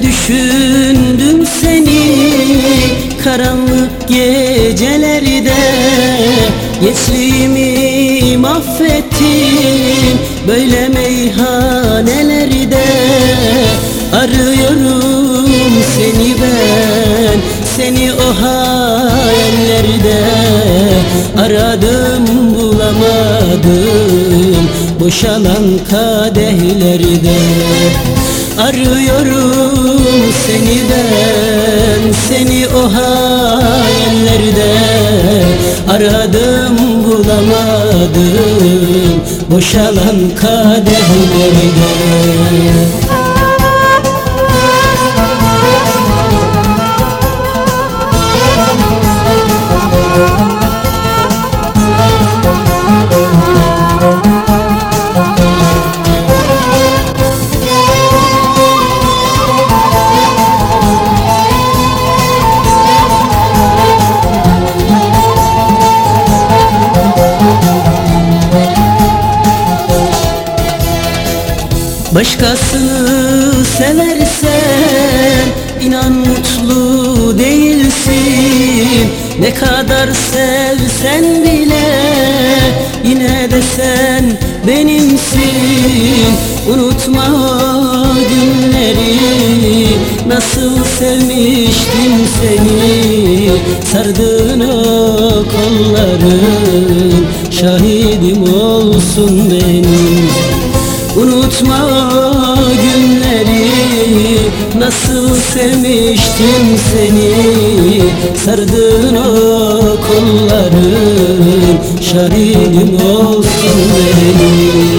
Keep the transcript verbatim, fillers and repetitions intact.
düşündüm seni karanlık gecelerde, gençliğimi mahvettin böyle meyhanelerde. Arıyorum seni ben, seni o hayallerde. Aradım bulamadım boşalan kadehlerde. Arıyorum seni ben, seni o hayallerde. Aradım bulamadım boşalan kadehlerde. Başkasını seversen inan mutlu değilsin. Ne kadar sevsen bile yine de sen benimsin. Unutma o günleri, nasıl sevmiştim seni. Sardığın o kolların şahidim olsun benim. Unutma o günleri, nasıl sevmiştim seni. Sardığın o kolların şahidim olsun benim.